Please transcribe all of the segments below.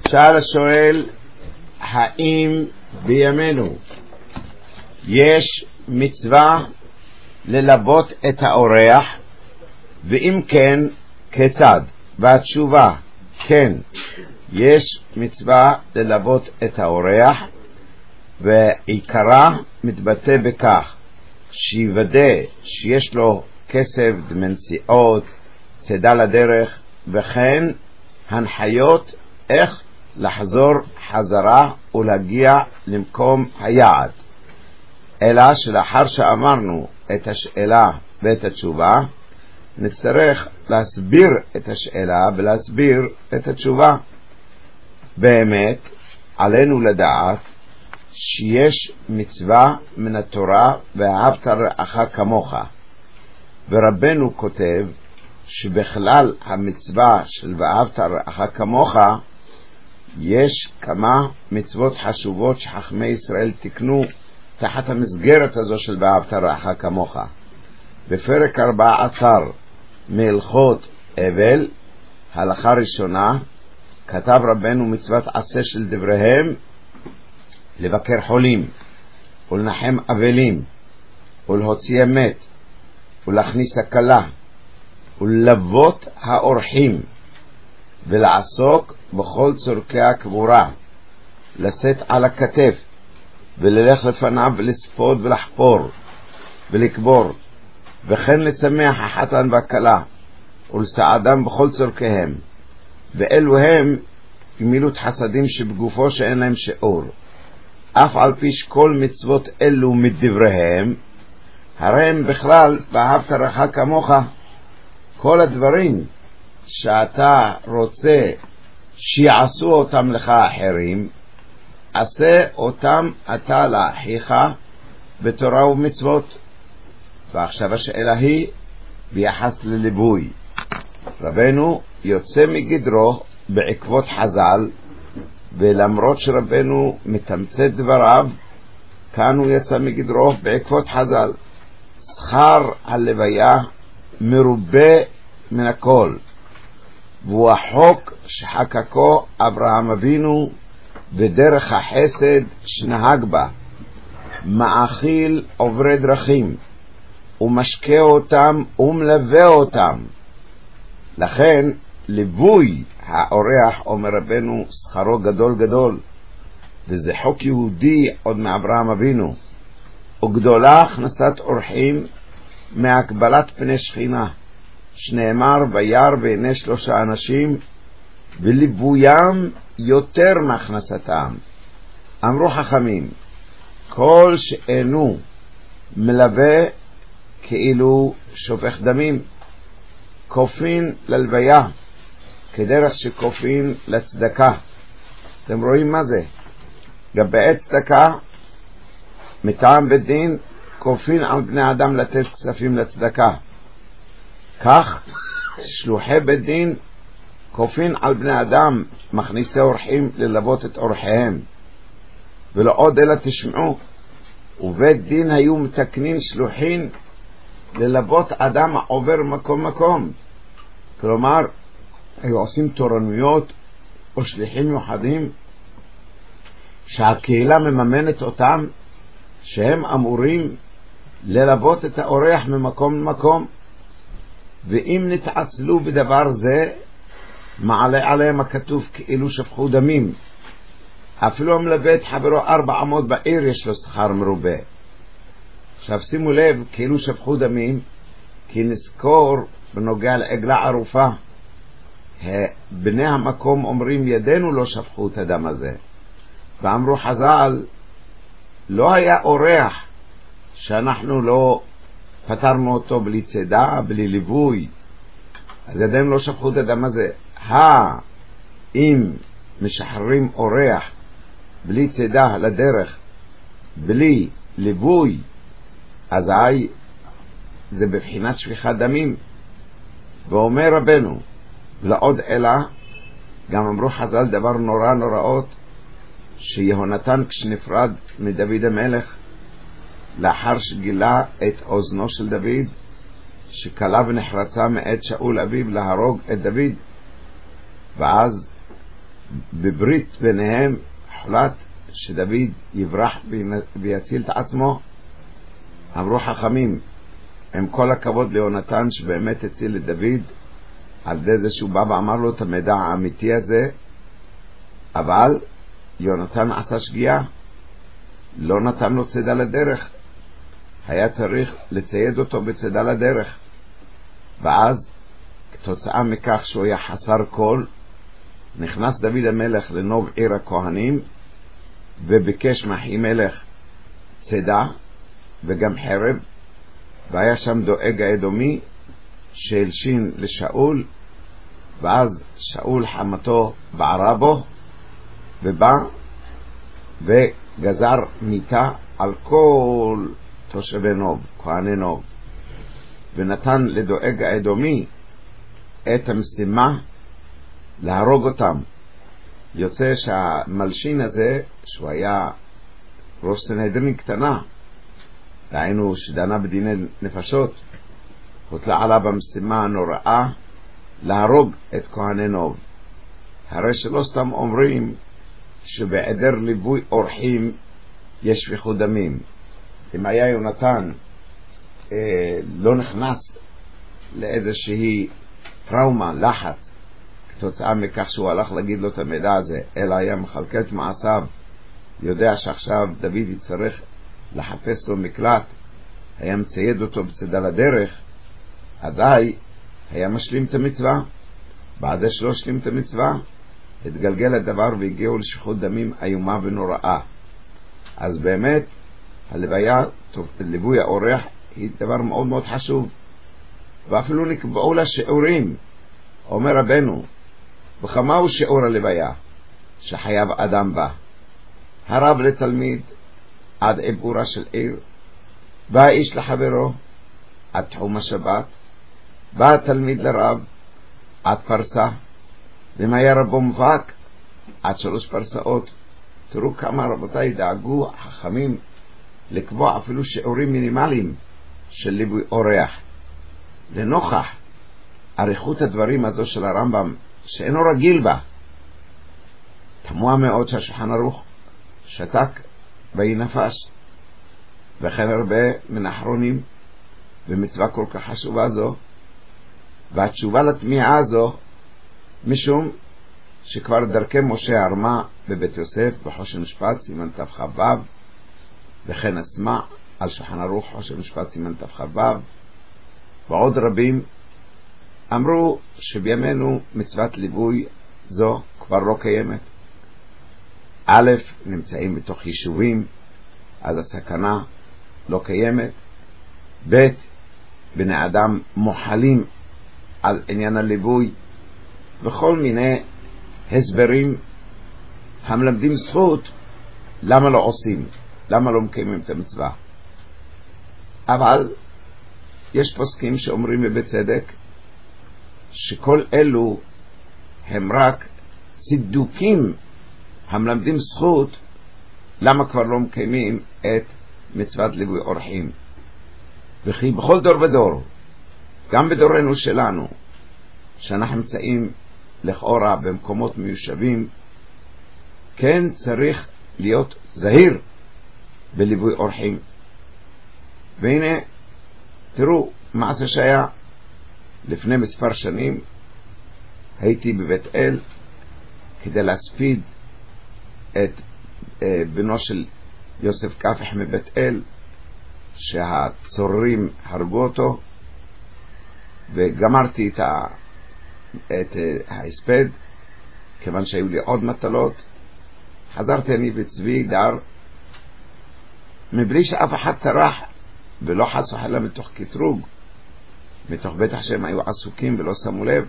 שאל השואל, האם בימינו יש מצווה ללבות את האורח, ואם כן, כיצד? והתשובה, כן, יש מצווה ללבות את האורח, ועיקרה מתבטא בכך שיוודא שיש לו כסף, דמנסיעות, צידה לדרך, וכן הנחיות איך לחזור חזרה ולהגיע למקום היעד. אלא שלאחר שאמרנו את השאלה ואת התשובה, נצטרך להסביר את השאלה ולהסביר את התשובה. באמת עלינו לדעת שיש מצווה מן התורה ואהבת רעך כמוך, ורבנו כותב שבכלל המצווה של ואהבת רעך כמוך יש כמה מצוות חשובות שחכמי ישראל תקנו תחת המסגרת הזו של ואהבת רעך כמוך. בפרק 14 מהלכות אבל, הלכה ראשונה, כתב רבנו מצוות עשה של דבריהם לבקר חולים ולנחם אבלים ולהוציא מת ולהכניס הקלה וללוות האורחים ולעסוק בכל צורכי הקבורה, לשאת על הכתף וללך לפניו ולספוד ולחפור ולקבור, וכן לשמח החתן והכלה ולסעדם בכל צורכיהם, ואלו הם גמילות חסדים שבגופו שאין להם שיעור. אף על פי שכל מצוות אלו מדבריהם, הרי הם בכלל ואהבת רעך כמוך. כל הדברים שאתה רוצה שיעשו אותם לך אחרים, עשה אותם אתה לאחיך בתורה ומצוות. ועכשיו השאלה היא ביחס לליבוי. רבנו יוצא מגדרו בעקבות חז"ל, ולמרות שרבנו מתמצת דבריו, כאן הוא יצא מגדרו בעקבות חז"ל. שכר הלוויה מרובה מן הכל, והוא החוק שחקקו אברהם אבינו בדרך החסד שנהג בה, מאכיל עוברי דרכים ומשקה אותם ומלווה אותם. לכן ליווי האורח, אומר רבנו, שכרו גדול גדול, וזה חוק יהודי עוד מאברהם אבינו. וגדולה הכנסת אורחים מהקבלת פני שכינה, שנאמר וירא בעיני 3 אנשים, וליווים יותר מהכנסתם. אמרו חכמים, כל שאינו מלווה כאילו שופך דמים. כופין ללוויה כדרך שכופין לצדקה. אתם רואים מה זה? גבי צדקה מטעם בית דין כופין על בני אדם לתת כספים לצדקה. כך שלוחי בית דין כופין על בני אדם מכניסי אורחים ללוות את אורחיהם. ולא עוד אלא תשמעו, ובית דין היו מתקנים שלוחין ללוות אדם עובר מקום מקום. כלומר היו עושים תורנויות או שליחים מיוחדים שהקהילה מממנת אותם, שהם אמורים ללוות את האורח ממקום למקום. ואם נתעצלו בדבר זה, מעלה עליהם הכתוב כאילו שפכו דמים. אפילו המלווה את חברו 400 בעיר יש לו שכר מרובה. עכשיו שימו לב, כאילו שפכו דמים, כי נזכור בנוגע לעגלה ערופה, בני המקום אומרים ידינו לא שפכו את הדם הזה. ואמרו חז"ל, לא היה אורח שאנחנו לא פתרנו אותו בלי צידה, בלי ליווי, אז ידינו לא שפכו את הדם הזה. אם משחררים אורח בלי צידה לדרך, בלי ליווי, אז זה בבחינת שפיכת דמים. ואומר רבנו, לעוד אלא, גם אמרו חז"ל דבר נורא נוראות, שיהונתן כשנפרד מדוד המלך, לאחר שגילה את אוזנו של דוד, שכלה ונחרצה מאת שאול אביו להרוג את דוד, ואז בברית ביניהם חולט שדוד יברח ויציל את עצמו. אמרו חכמים, עם כל הכבוד ליונתן שבאמת הציל את דוד על ידי זה שהוא בא ואמר לו את המידע האמיתי הזה, אבל יונתן עשה שגיאה, לא נתן לו צידה לדרך, היה צריך לצייד אותו בצידה לדרך, ואז כתוצאה מכך שהוא היה חסר כל, נכנס דוד המלך לנוב עיר הכהנים וביקש מאחימלך צידה וגם חרב, והיה שם דואג האדומי שהלשין לשאול, ואז שאול חמתו בערה בו ובא וגזר מיתה על כל תושבי נוב, כהני נוב, ונתן לדואג האדומי את המשימה להרוג אותם. יוצא שהמלשין הזה, שהוא היה ראש סנהדרין קטנה, דהיינו שדנה בדיני נפשות, הוטלה עליו המשימה הנוראה להרוג את כהני נוב. הרי שלא סתם אומרים שבעדר ליווי אורחים יש שפיכות דמים. אם היה יונתן לא נכנס לאיזושהי טראומה, לחץ, כתוצאה מכך שהוא הלך להגיד לו את המידע הזה, אלא היה מחלקל את מעשיו, יודע שעכשיו דוד יצטרך לחפש לו מקלט, היה מצייד אותו בצדה לדרך, עדיי היה משלים את המצווה. בעד שלא השלים את המצווה התגלגל הדבר והגיעו לשפיכות דמים איומה ונוראה. אז באמת הלוויה, ליווי האורח, היא דבר מאוד מאוד חשוב, ואפילו נקבעו לה שיעורים. אומר רבנו, וכמה הוא שיעור הלוויה שחייב אדם בה? הרב לתלמיד עד עיבורה של עיר, בא איש לחברו עד תחום השבת, בא התלמיד לרב עד פרסה, ואם היה רבו מובהק עד 3 פרסאות. תראו כמה רבותיי דאגו החכמים לקבוע אפילו שיעורים מינימליים של ליווי אורח, לנוכח אריכות הדברים הזו של הרמב"ם שאינו רגיל בה. תמוה מאוד שהשולחן ערוך שתק באי נפש, וכן הרבה מן האחרונים במצווה כל כך חשובה זו, והתשובה לתמיהה הזו משום שכבר דרכי משה הרמה בבית יוסף בחושן משפט סימן תח"ו, וכן אסמע על שולחן ערוך חושן משפט סימן תח"ו, ועוד רבים אמרו שבימינו מצוות ליווי זו כבר לא קיימת. א', נמצאים בתוך יישובים, אז הסכנה לא קיימת. ב', בני אדם מוחלים על עניין הליווי, וכל מיני הסברים המלמדים זכות למה לא עושים, למה לא מקיימים את המצווה. אבל יש פוסקים שאומרים בצדק שכל אלו הם רק צידוקים המלמדים זכות למה כבר לא מקיימים את מצוות ליווי אורחים. וכי בכל דור ודור, גם בדורנו שלנו, שאנחנו נמצאים לכאורה במקומות מיושבים, כן צריך להיות זהיר בליווי אורחים. והנה תראו מעשה שהיה לפני מספר שנים. הייתי בבית אל כדי להספיד את בנו של יוסף קפח מבית אל, שהצוררים הרגו אותו, וגמרתי את ההספד כיוון שהיו לי עוד מטלות. חזרתי אני וצבי דר מבלי שאף אחד טרח, ולא חס וחלילה מתוך קטרוג, מתוך בטח שהם היו עסוקים ולא שמו לב,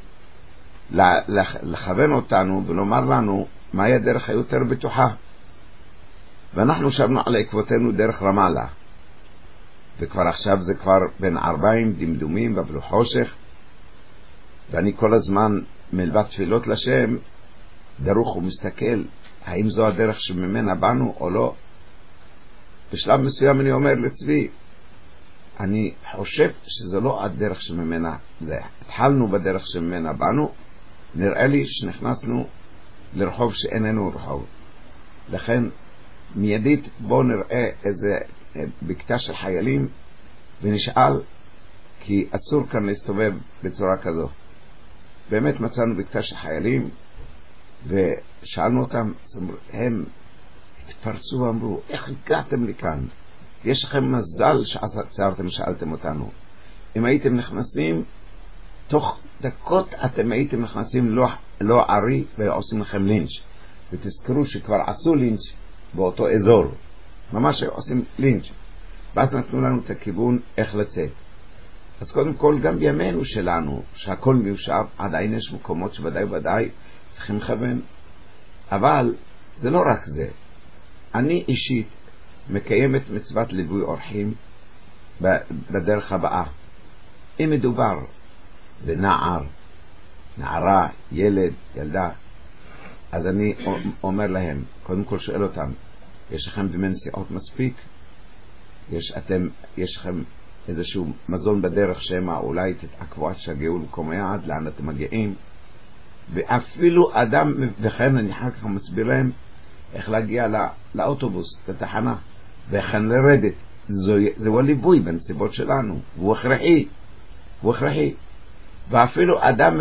לכוון אותנו ולומר לנו מהי הדרך היותר בטוחה. ואנחנו שבנו על עקבותינו דרך רמאללה, וכבר עכשיו זה כבר בין 40 דמדומים ובלו חושך, ואני כל הזמן מלבד תפילות לשם דרוך ומסתכל האם זו הדרך שממנה באנו או לא. בשלב מסוים אני אומר לצבי, אני חושב שזו לא הדרך שממנה זה. התחלנו בדרך שממנה באנו, נראה לי שנכנסנו לרחוב שאיננו רחוב. לכן מיידית בואו נראה איזה בקתה של חיילים ונשאל, כי אסור כאן להסתובב בצורה כזו. באמת מצאנו בקתה של חיילים ושאלנו אותם, הם התפרצו ואמרו, איך הגעתם לכאן? יש לכם מזל שעצרתם ושאלתם אותנו. אם הייתם נכנסים תוך דקות, אתם הייתם נכנסים לא ערי ועושים לכם לינץ'. ותזכרו שכבר עשו לינץ' באותו אזור, ממש עושים לינץ'. ואז נתנו לנו את הכיוון איך לצאת. אז קודם כל גם בימינו שלנו שהכל מיושב, עדיין יש מקומות שוודאי צריכים לכוון. אבל זה לא רק זה. אני אישית מקיימת מצוות ליווי אורחים בדרך הבאה. אם מדובר בנער, נערה, ילד, ילדה, אז אני אומר להם, קודם כל שואל אותם, יש לכם דמנסיעות מספיק? יש לכם איזשהו מזון בדרך שמה אולי תתעכבו עד שתגיעו למקום היעד, לאן אתם מגיעים? ואפילו אדם, וכן אני אחר כך מסביר להם איך להגיע לאוטובוס, לתחנה, וכן לרדת. זהו הליווי בנסיבות שלנו, והוא הכרחי. ואפילו אדם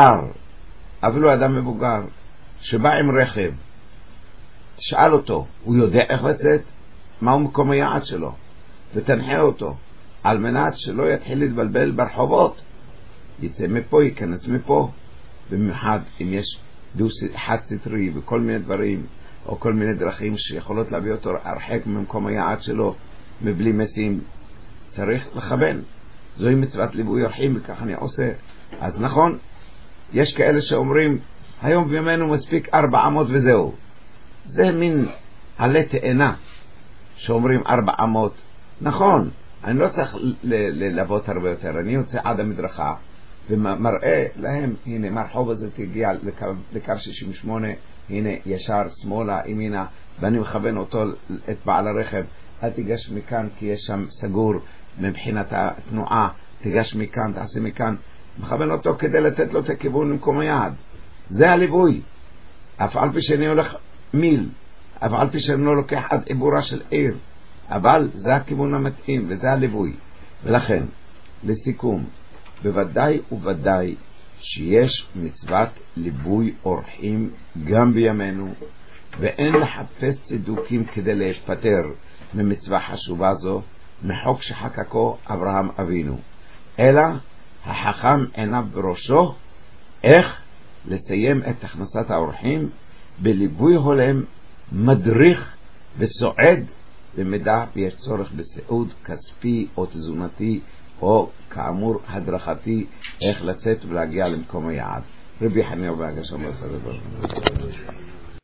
מבוגר, שבא עם רכב, תשאל אותו, הוא יודע איך לצאת? מהו מקום היעד שלו? ותנחה אותו, על מנת שלא יתחיל להתבלבל ברחובות. יצא מפה, ייכנס מפה. במיוחד אם יש חד סטרי וכל מיני דברים, או כל מיני דרכים שיכולות להביא אותו הרחק ממקום היעד שלו, מבלי מסים, צריך לכוון. זוהי מצוות ליווי אורחים, וכך אני עושה. אז נכון, יש כאלה שאומרים, היום בימינו מספיק 400 וזהו. זה מין עלי תאנה, שאומרים 400. נכון, אני לא צריך ללוות הרבה יותר, אני יוצא עד המדרכה, ומראה להם, הנה, מהרחוב הזה תגיע לקו 68, הנה, ישר, שמאלה, ימינה, ואני מכוון אותו, את בעל הרכב, אל תיגש מכאן, כי יש שם סגור מבחינת התנועה, תיגש מכאן, תעשה מכאן, מכוון אותו כדי לתת לו את הכיוון למקום היעד. זה הליווי. אף על פי שאני הולך מיל, אף על פי שאני לא לוקח עד עיבורה של עיר, אבל זה הכיוון המתאים, וזה הליווי. ולכן, לסיכום, בוודאי שיש מצוות ליווי אורחים גם בימינו, ואין לחפש צידוקים כדי להיפטר ממצווה חשובה זו, מחוק שחקקו אברהם אבינו, אלא החכם עיניו בראשו איך לסיים את הכנסת האורחים בליווי הולם, מדריך וסועד, במידה ויש צורך בסיעוד כספי או תזונתי, או כאמור הדרכתי, איך לצאת ולהגיע למקום היעד. רבי חנינא בר גמליאל